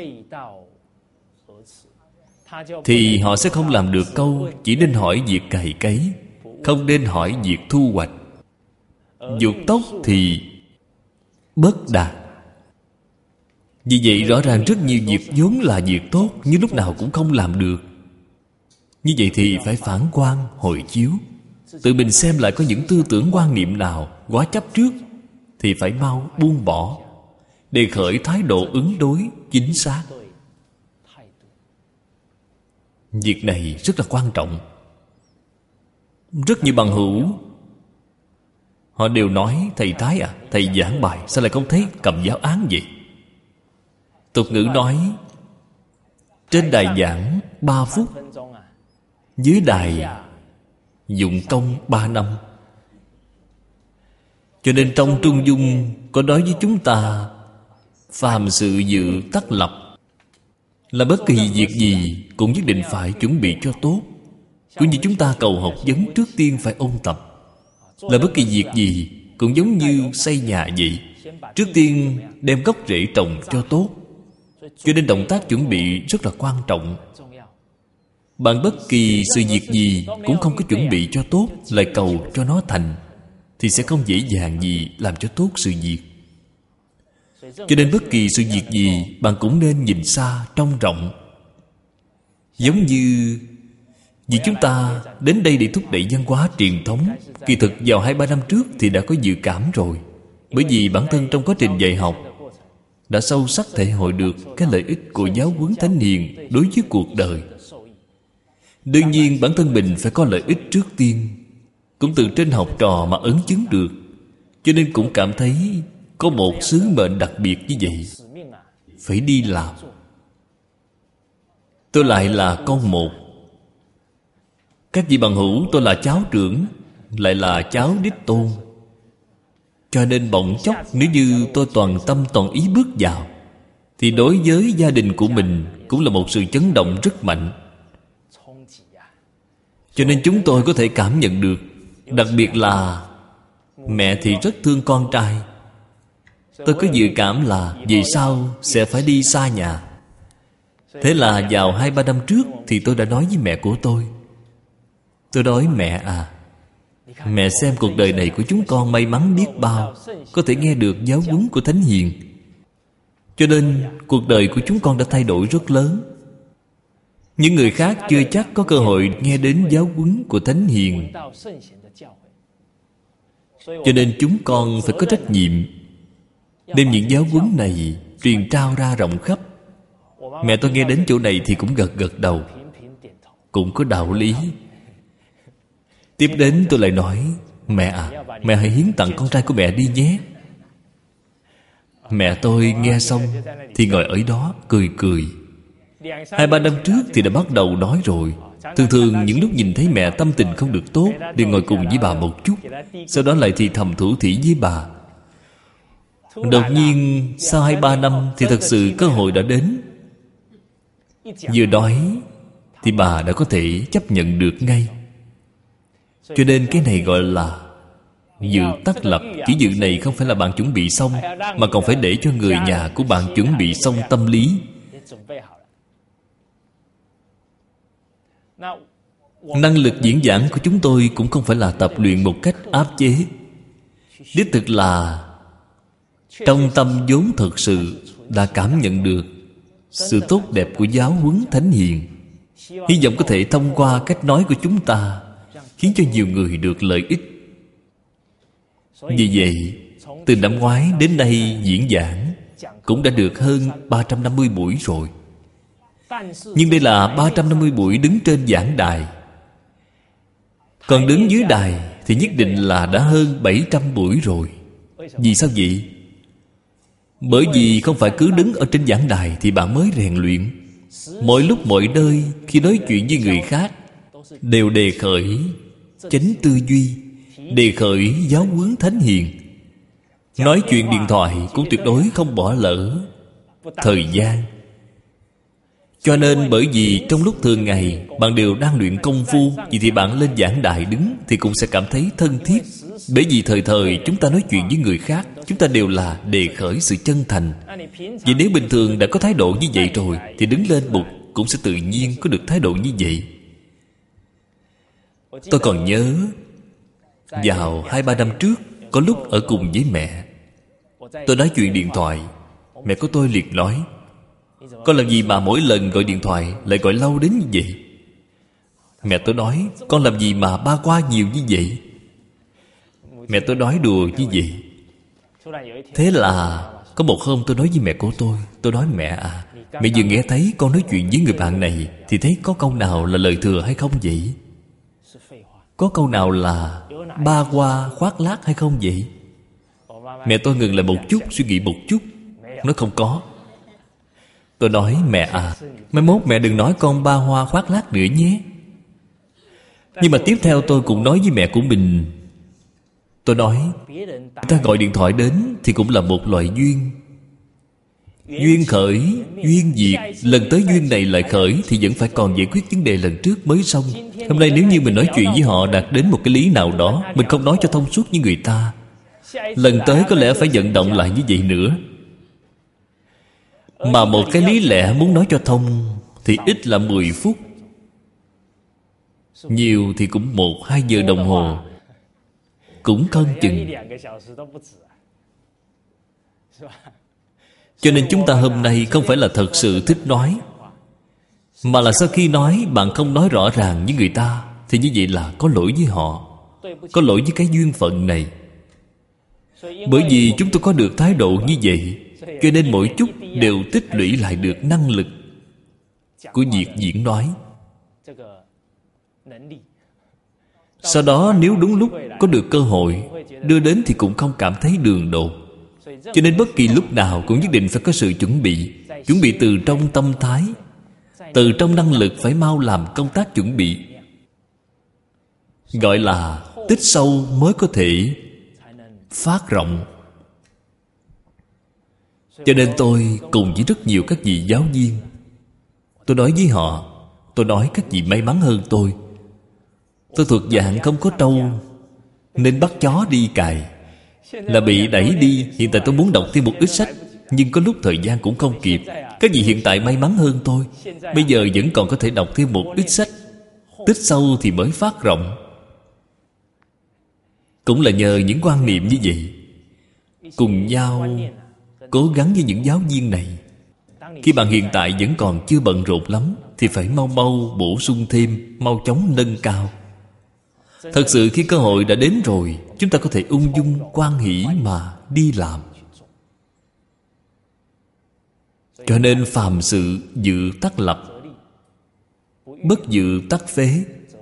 Thì họ sẽ không làm được câu chỉ nên hỏi việc cày cấy, không nên hỏi việc thu hoạch. Dục tốc thì bất đạt. Vì vậy rõ ràng rất nhiều việc vốn là việc tốt nhưng lúc nào cũng không làm được. Như vậy thì phải phản quan, hồi chiếu, tự mình xem lại có những tư tưởng quan niệm nào quá chấp trước thì phải mau buông bỏ, để khởi thái độ ứng đối chính xác. Việc này rất là quan trọng. Rất nhiều bằng hữu họ đều nói: thầy Thái à, thầy giảng bài sao lại không thấy cầm giáo án vậy? Tục ngữ nói trên đài giảng ba phút, dưới đài dụng công ba năm. Cho nên trong Trung Dung có nói với chúng ta: phàm sự dự tắc lập. Là bất kỳ việc gì cũng nhất định phải chuẩn bị cho tốt. Cũng như chúng ta cầu học vấn trước tiên phải ôn tập. Là bất kỳ việc gì cũng giống như xây nhà vậy, trước tiên đem gốc rễ trồng cho tốt. Cho nên động tác chuẩn bị rất là quan trọng. Bạn bất kỳ sự việc gì cũng không có chuẩn bị cho tốt, lại cầu cho nó thành, thì sẽ không dễ dàng gì làm cho tốt sự việc. Cho nên bất kỳ sự việc gì bạn cũng nên nhìn xa trông rộng. Giống như vì chúng ta đến đây để thúc đẩy văn hóa truyền thống, kỳ thực vào hai ba năm trước thì đã có dự cảm rồi. Bởi vì bản thân trong quá trình dạy học đã sâu sắc thể hội được cái lợi ích của giáo huấn thánh hiền đối với cuộc đời. Đương nhiên bản thân mình phải có lợi ích trước tiên, cũng từ trên học trò mà ấn chứng được. Cho nên cũng cảm thấy có một sứ mệnh đặc biệt như vậy, phải đi làm. Tôi lại là con một. Các vị bằng hữu, tôi là cháu trưởng, lại là cháu đích tôn. Cho nên bỗng chốc nếu như tôi toàn tâm toàn ý bước vào, thì đối với gia đình của mình cũng là một sự chấn động rất mạnh. Cho nên chúng tôi có thể cảm nhận được. Đặc biệt là mẹ thì rất thương con trai, Tôi có dự cảm là về sau sẽ phải đi xa nhà. Thế là vào hai ba năm trước thì tôi đã nói với mẹ của tôi. Tôi nói mẹ à, mẹ xem cuộc đời này của chúng con may mắn biết bao, có thể nghe được giáo huấn của Thánh Hiền. Cho nên cuộc đời của chúng con đã thay đổi rất lớn. Những người khác chưa chắc có cơ hội nghe đến giáo huấn của Thánh Hiền. Cho nên chúng con phải có trách nhiệm đem những giáo huấn này truyền trao ra rộng khắp. Mẹ tôi nghe đến chỗ này thì cũng gật gật đầu, cũng có đạo lý. Tiếp đến tôi lại nói, mẹ à, mẹ hãy hiến tặng con trai của mẹ đi nhé. Mẹ tôi nghe xong thì ngồi ở đó cười cười. Hai ba năm trước thì đã bắt đầu nói rồi. Thường thường những lúc nhìn thấy mẹ tâm tình không được tốt, đều ngồi cùng với bà một chút, sau đó lại thì thầm thủ thỉ với bà. Đột nhiên sau hai ba năm thì thật sự cơ hội đã đến. Vừa nói thì bà đã có thể chấp nhận được ngay. Cho nên cái này gọi là dự tác lập. Chỉ dự này không phải là bạn chuẩn bị xong, mà còn phải để cho người nhà của bạn chuẩn bị xong tâm lý. Năng lực diễn giảng của chúng tôi cũng không phải là tập luyện một cách áp chế. Đích thực là trong tâm vốn thật sự đã cảm nhận được sự tốt đẹp của giáo huấn Thánh Hiền. Hy vọng có thể thông qua cách nói của chúng ta khiến cho nhiều người được lợi ích. Vì vậy, từ năm ngoái đến nay diễn giảng cũng đã được hơn ba trăm năm mươi buổi rồi. Nhưng đây là ba trăm năm mươi buổi đứng trên giảng đài. Còn đứng dưới đài thì nhất định là đã hơn bảy trăm buổi rồi. Vì sao vậy? Bởi vì không phải cứ đứng ở trên giảng đài thì bạn mới rèn luyện. Mọi lúc mọi nơi khi nói chuyện với người khác đều đề khởi chánh tư duy, đề khởi giáo huấn Thánh Hiền. Nói chuyện điện thoại cũng tuyệt đối không bỏ lỡ thời gian. Cho nên bởi vì trong lúc thường ngày bạn đều đang luyện công phu, vì thì bạn lên giảng đài đứng thì cũng sẽ cảm thấy thân thiết. Bởi vì thời thời chúng ta nói chuyện với người khác, chúng ta đều là đề khởi sự chân thành. Vì nếu bình thường đã có thái độ như vậy rồi thì đứng lên bục cũng sẽ tự nhiên có được thái độ như vậy. Tôi còn nhớ vào hai ba năm trước, có lúc ở cùng với mẹ, tôi nói chuyện điện thoại. Mẹ của tôi liền nói, con làm gì mà mỗi lần gọi điện thoại lại gọi lâu đến như vậy? Mẹ tôi nói, con làm gì mà ba qua nhiều như vậy? Mẹ tôi nói đùa như vậy. Thế là có một hôm tôi nói với mẹ của tôi, tôi nói mẹ à, mẹ vừa nghe thấy con nói chuyện với người bạn này thì thấy có câu nào là lời thừa hay không vậy? Có câu nào là ba qua khoác lác hay không vậy? Mẹ tôi ngừng lại một chút, suy nghĩ một chút, nói không có. Tôi nói mẹ à, mai mốt mẹ đừng nói con ba hoa khoác lác nữa nhé. Nhưng mà tiếp theo tôi cũng nói với mẹ của mình. Tôi nói, người ta gọi điện thoại đến thì cũng là một loại duyên. Duyên khởi, duyên diệt. Lần tới duyên này lại khởi thì vẫn phải còn giải quyết vấn đề lần trước mới xong. Hôm nay nếu như mình nói chuyện với họ đạt đến một cái lý nào đó, mình không nói cho thông suốt với người ta, lần tới có lẽ phải vận động lại như vậy nữa. Mà một cái lý lẽ muốn nói cho thông thì ít là mười phút, nhiều thì cũng một hai giờ đồng hồ, cũng không chừng. Cho nên chúng ta hôm nay không phải là thật sự thích nói, mà là sau khi nói bạn không nói rõ ràng với người ta, thì như vậy là có lỗi với họ, có lỗi với cái duyên phận này. Bởi vì chúng tôi có được thái độ như vậy, cho nên mỗi chút đều tích lũy lại được năng lực của việc diễn nói. Sau đó nếu đúng lúc có được cơ hội đưa đến thì cũng không cảm thấy đường đột. Cho nên bất kỳ lúc nào cũng nhất định phải có sự chuẩn bị. Chuẩn bị từ trong tâm thái, từ trong năng lực phải mau làm công tác chuẩn bị. Gọi là tích sâu mới có thể phát rộng. Cho nên tôi cùng với rất nhiều các vị giáo viên, tôi nói với họ, tôi nói các vị may mắn hơn tôi. Tôi thuộc dạng không có trâu nên bắt chó đi cày. là bị đẩy đi. Hiện tại tôi muốn đọc thêm một ít sách, nhưng có lúc thời gian cũng không kịp. Các vị hiện tại may mắn hơn tôi, bây giờ vẫn còn có thể đọc thêm một ít sách. Tích sâu thì mới phát rộng. Cũng là nhờ những quan niệm như vậy. Cùng nhau cố gắng với những giáo viên này. Khi bạn hiện tại vẫn còn chưa bận rộn lắm, thì phải mau mau bổ sung thêm, mau chóng nâng cao. Thật sự khi cơ hội đã đến rồi, chúng ta có thể ung dung hoan hỷ mà đi làm. Cho nên phàm sự dự tắc lập, bất dự tắc phế.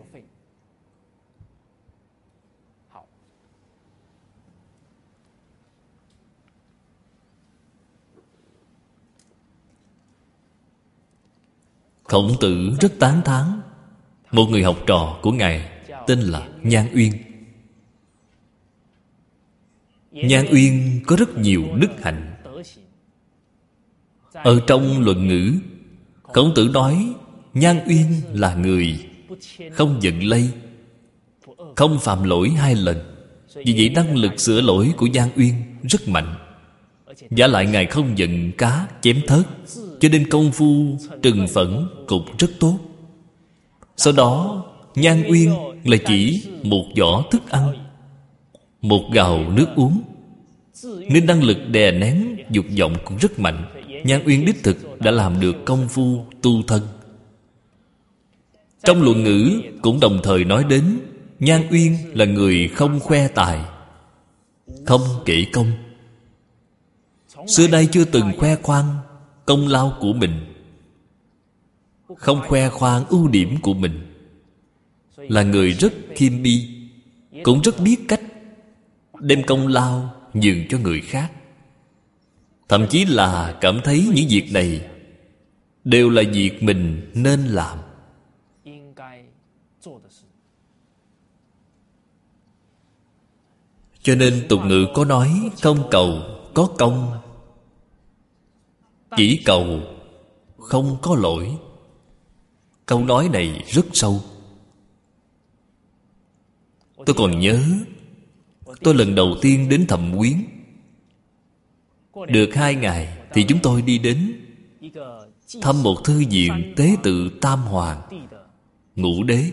Khổng Tử rất tán thán một người học trò của Ngài tên là Nhan Uyên. Nhan Uyên có rất nhiều đức hạnh. Ở trong Luận Ngữ, Khổng Tử nói Nhan Uyên là người không giận lây, không phạm lỗi hai lần. Vì vậy năng lực sửa lỗi của Nhan Uyên rất mạnh. Vả lại Ngài không giận cá chém thớt, cho nên công phu trừng phẫn cũng rất tốt. Sau đó Nhan Uyên là chỉ một giỏ thức ăn, một gào nước uống, nên năng lực đè nén dục vọng cũng rất mạnh. Nhan Uyên đích thực đã làm được công phu tu thân. Trong Luận Ngữ cũng đồng thời nói đến Nhan Uyên là người không khoe tài, không kể công. Xưa nay chưa từng khoe khoang công lao của mình, không khoe khoang ưu điểm của mình. Là người rất khiêm bi, cũng rất biết cách đem công lao nhường cho người khác. Thậm chí là cảm thấy những việc này đều là việc mình nên làm. Cho nên tục ngữ có nói không cầu có công, chỉ cầu không có lỗi. Câu nói này rất sâu. Tôi còn nhớ tôi lần đầu tiên đến Thẩm Quyến, được hai ngày thì chúng tôi đi đến thăm một thư viện tế tự Tam Hoàng, Ngũ Đế.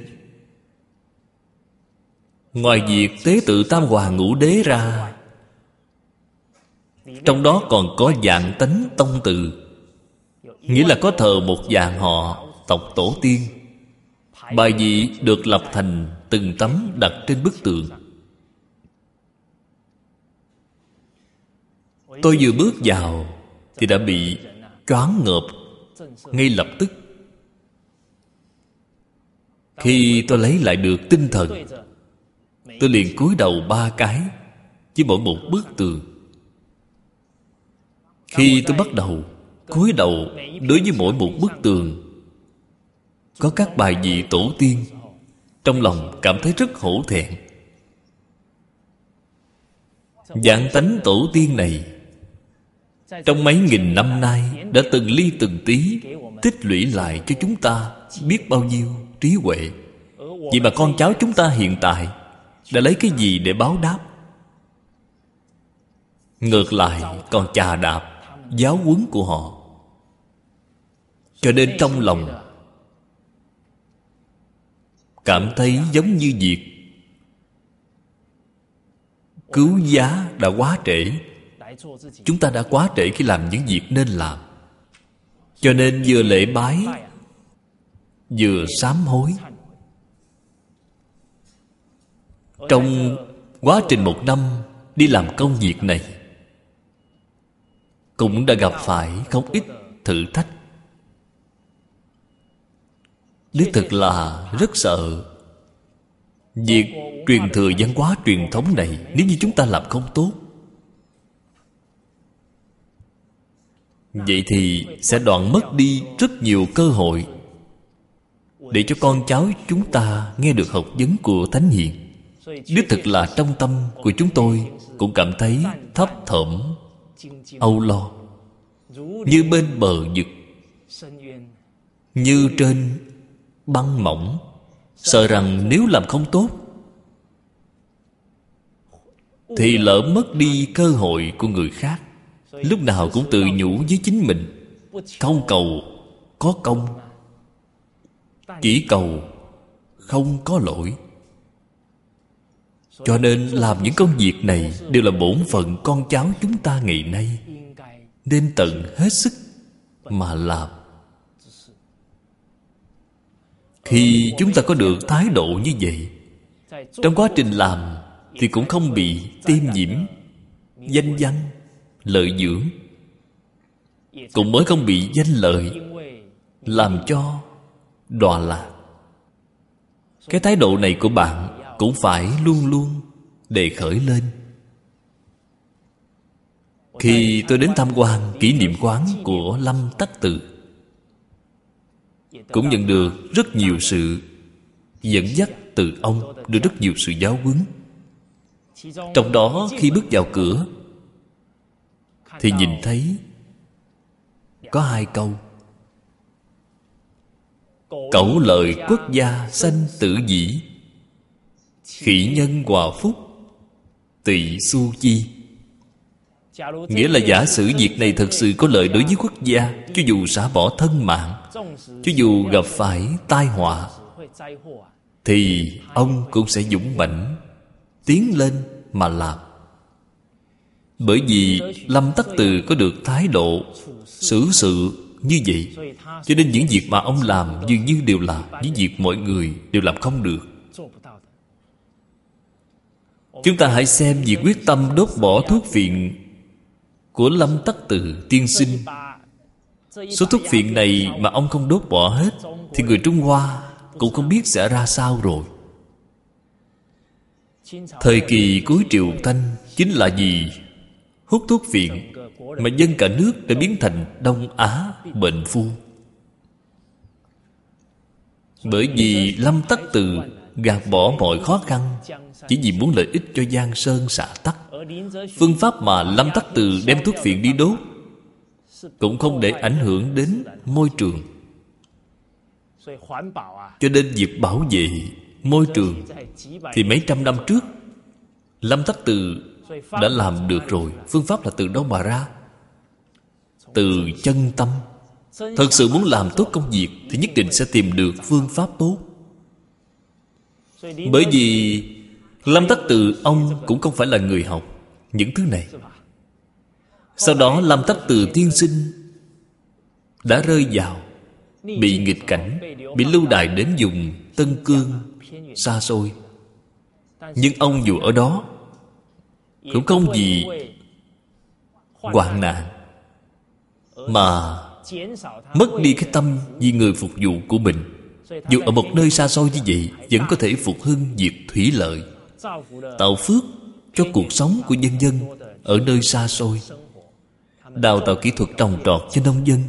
Ngoài việc tế tự Tam Hoàng Ngũ Đế ra, trong đó còn có Vạn Tánh Tông Tự, nghĩa là có thờ một vạn họ tộc tổ tiên. Bài vị được lập thành từng tấm đặt trên bức tượng. Tôi vừa bước vào thì đã bị choáng ngợp ngay lập tức. Khi tôi lấy lại được tinh thần, tôi liền cúi đầu ba cái với mỗi một bức tường. Khi tôi bắt đầu cúi đầu đối với mỗi một bức tường có các bài vị tổ tiên, trong lòng cảm thấy rất hổ thẹn. Vạn tánh tổ tiên này trong mấy nghìn năm nay đã từng ly từng tí tích lũy lại cho chúng ta biết bao nhiêu trí huệ. Vậy mà con cháu chúng ta hiện tại đã lấy cái gì để báo đáp? Ngược lại còn chà đạp giáo huấn của họ. Cho nên trong lòng cảm thấy giống như việc cứu giá đã quá trễ. Chúng ta đã quá trễ khi làm những việc nên làm. Cho nên vừa lễ bái, vừa sám hối. Trong quá trình một năm đi làm công việc này, cũng đã gặp phải không ít thử thách. Đích thực là rất sợ việc truyền thừa văn hóa truyền thống này, nếu như chúng ta làm không tốt, vậy thì sẽ đoạn mất đi rất nhiều cơ hội để cho con cháu chúng ta nghe được học vấn của Thánh Hiền. Đích thực là trong tâm của chúng tôi cũng cảm thấy thấp thỏm, âu lo, như bên bờ vực, như trên băng mỏng. Sợ rằng nếu làm không tốt, thì lỡ mất đi cơ hội của người khác. Lúc nào cũng tự nhủ với chính mình, không cầu có công, chỉ cầu không có lỗi. Cho nên làm những công việc này đều là bổn phận con cháu chúng ta ngày nay, nên tận hết sức mà làm. Khi chúng ta có được thái độ như vậy, trong quá trình làm thì cũng không bị tiêm nhiễm danh văn, lợi dưỡng, cũng mới không bị danh lợi làm cho đọa lạc. Cái thái độ này của bạn cũng phải luôn luôn đề khởi lên. Khi tôi đến tham quan kỷ niệm quán của Lâm Tắc Từ, cũng nhận được rất nhiều sự dẫn dắt từ ông, được rất nhiều sự giáo huấn. Trong đó khi bước vào cửa thì nhìn thấy có hai câu: cẩu lợi quốc gia sanh tử dĩ, khỉ nhân hòa phúc tỳ su chi. Nghĩa là giả sử việc này thật sự có lợi đối với quốc gia, cho dù xả bỏ thân mạng, cho dù gặp phải tai họa, thì ông cũng sẽ dũng mãnh tiến lên mà làm. Bởi vì Lâm Tắc Từ có được thái độ xử sự như vậy, cho nên những việc mà ông làm dường như đều là những việc mọi người đều làm không được. Chúng ta hãy xem việc quyết tâm đốt bỏ thuốc phiện của Lâm Tắc Từ tiên sinh. Số thuốc phiện này mà ông không đốt bỏ hết thì người Trung Hoa cũng không biết sẽ ra sao rồi. Thời kỳ cuối Triều Thanh chính là vì hút thuốc phiện mà dân cả nước đã biến thành Đông Á bệnh phu. Bởi vì Lâm Tắc Từ gạt bỏ mọi khó khăn chỉ vì muốn lợi ích cho Giang Sơn xã tắc. Phương pháp mà Lâm Tắc Từ đem thuốc phiện đi đốt cũng không để ảnh hưởng đến môi trường. Cho nên việc bảo vệ môi trường thì mấy trăm năm trước Lâm Tắc Từ đã làm được rồi. Phương pháp là từ đâu mà ra? Từ chân tâm. Thật sự muốn làm tốt công việc thì nhất định sẽ tìm được phương pháp tốt. Bởi vì Lâm Tắc Từ ông cũng không phải là người học những thứ này. Sau đó Lâm Tắc Từ tiên sinh đã rơi vào bị nghịch cảnh, bị lưu đày đến vùng Tân Cương xa xôi. Nhưng ông dù ở đó cũng không vì hoạn nạn mà mất đi cái tâm vì người phục vụ của mình. Dù ở một nơi xa xôi như vậy, vẫn có thể phục hưng việc thủy lợi, tạo phước cho cuộc sống của nhân dân ở nơi xa xôi, đào tạo kỹ thuật trồng trọt cho nông dân.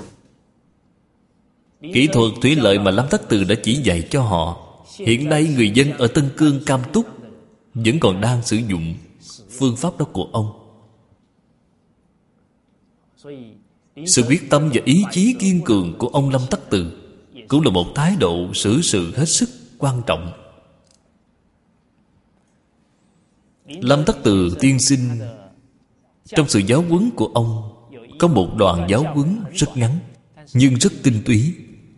Kỹ thuật thủy lợi mà Lâm Tắc Từ đã chỉ dạy cho họ, hiện nay người dân ở Tân Cương Cam Túc vẫn còn đang sử dụng phương pháp đó của ông. Sự quyết tâm và ý chí kiên cường của ông Lâm Tắc Từ cũng là một thái độ xử sự hết sức quan trọng. Lâm Tắc Từ tiên sinh, trong sự giáo huấn của ông có một đoạn giáo huấn rất ngắn nhưng rất tinh túy.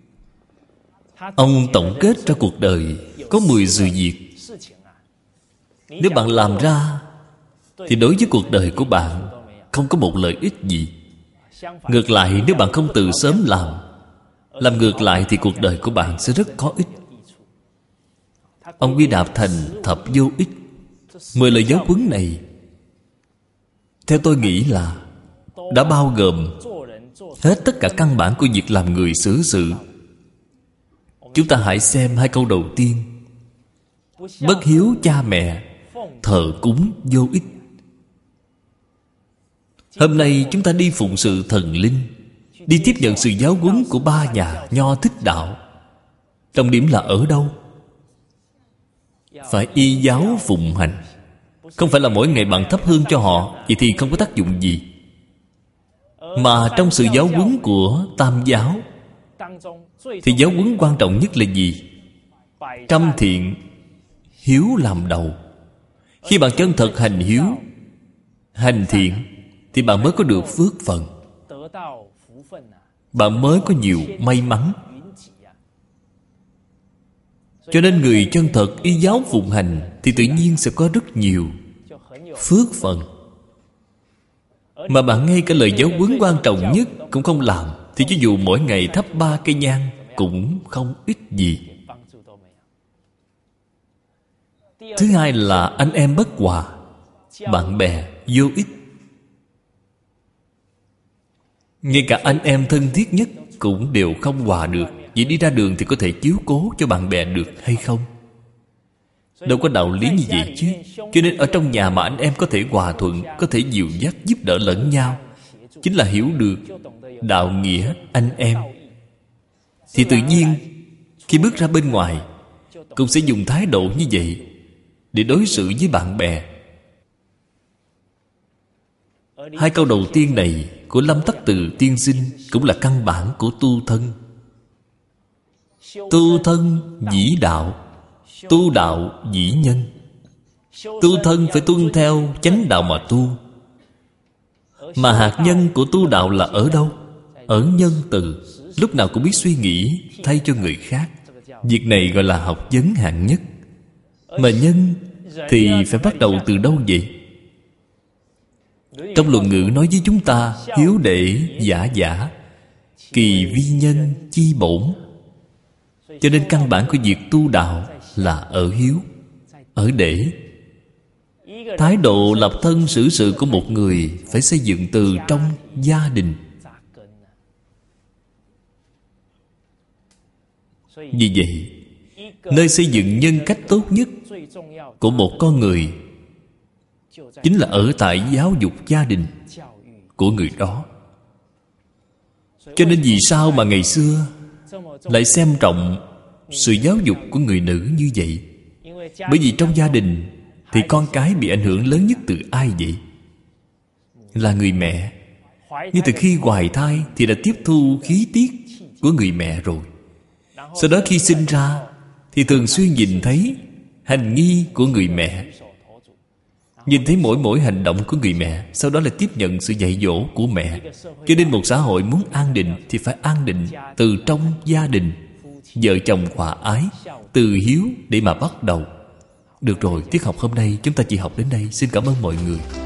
Ông tổng kết ra cuộc đời có mười sự việc. Nếu bạn làm ra thì đối với cuộc đời của bạn không có một lợi ích gì. Ngược lại, nếu bạn không từ sớm làm Làm ngược lại thì cuộc đời của bạn sẽ rất có ích. Ông quy đạp thành thập vô ích. Mười lời giáo huấn này theo tôi nghĩ là đã bao gồm hết tất cả căn bản của việc làm người xử sự. Chúng ta hãy xem hai câu đầu tiên: bất hiếu cha mẹ, thờ cúng vô ích. Hôm nay chúng ta đi phụng sự thần linh, đi tiếp nhận sự giáo huấn của ba nhà Nho Thích Đạo. Trọng điểm là ở đâu? Phải y giáo phụng hành. Không phải là mỗi ngày bạn thắp hương cho họ, vậy thì không có tác dụng gì. Mà trong sự giáo huấn của Tam giáo thì giáo huấn quan trọng nhất là gì? Trăm thiện hiếu làm đầu. Khi bạn chân thật hành hiếu, hành thiện, thì bạn mới có được phước phần, bạn mới có nhiều may mắn. Cho nên người chân thật y giáo phụng hành thì tự nhiên sẽ có rất nhiều phước phần. Mà bạn ngay cả lời giáo huấn quan trọng nhất cũng không làm, thì cho dù mỗi ngày thắp ba cây nhang cũng không ích gì. Thứ hai là anh em bất hòa, bạn bè vô ích. Ngay cả anh em thân thiết nhất cũng đều không hòa được. Vậy đi ra đường thì có thể chiếu cố cho bạn bè được hay không? Đâu có đạo lý như vậy chứ. Cho nên ở trong nhà mà anh em có thể hòa thuận, có thể dìu dắt giúp đỡ lẫn nhau, chính là hiểu được đạo nghĩa anh em. Thì tự nhiên khi bước ra bên ngoài cũng sẽ dùng thái độ như vậy để đối xử với bạn bè. Hai câu đầu tiên này của Lâm Tắc Từ tiên sinh cũng là căn bản của tu thân. Tu thân dĩ đạo, tu đạo dĩ nhân. Tu thân phải tuân theo chánh đạo mà tu. Mà hạt nhân của tu đạo là ở đâu? Ở nhân từ. Lúc nào cũng biết suy nghĩ thay cho người khác. Việc này gọi là học vấn hạng nhất. Mà nhân thì phải bắt đầu từ đâu vậy? Trong luận ngữ nói với chúng ta: hiếu đệ giả giả, kỳ vi nhân chi bổn. Cho nên căn bản của việc tu đạo là ở hiếu, ở để. Thái độ lập thân xử sự của một người phải xây dựng từ trong gia đình. Vì vậy, nơi xây dựng nhân cách tốt nhất của một con người chính là ở tại giáo dục gia đình của người đó. Cho nên vì sao mà ngày xưa lại xem trọng sự giáo dục của người nữ như vậy? Bởi vì trong gia đình thì con cái bị ảnh hưởng lớn nhất từ ai vậy? Là người mẹ. Nhưng từ khi hoài thai thì đã tiếp thu khí tiết của người mẹ rồi. Sau đó khi sinh ra thì thường xuyên nhìn thấy hành nghi của người mẹ, nhìn thấy mỗi mỗi hành động của người mẹ. Sau đó là tiếp nhận sự dạy dỗ của mẹ. Cho nên một xã hội muốn an định thì phải an định từ trong gia đình. Vợ chồng hòa ái, từ hiếu để mà bắt đầu. Được rồi, tiết học hôm nay chúng ta chỉ học đến đây. Xin cảm ơn mọi người.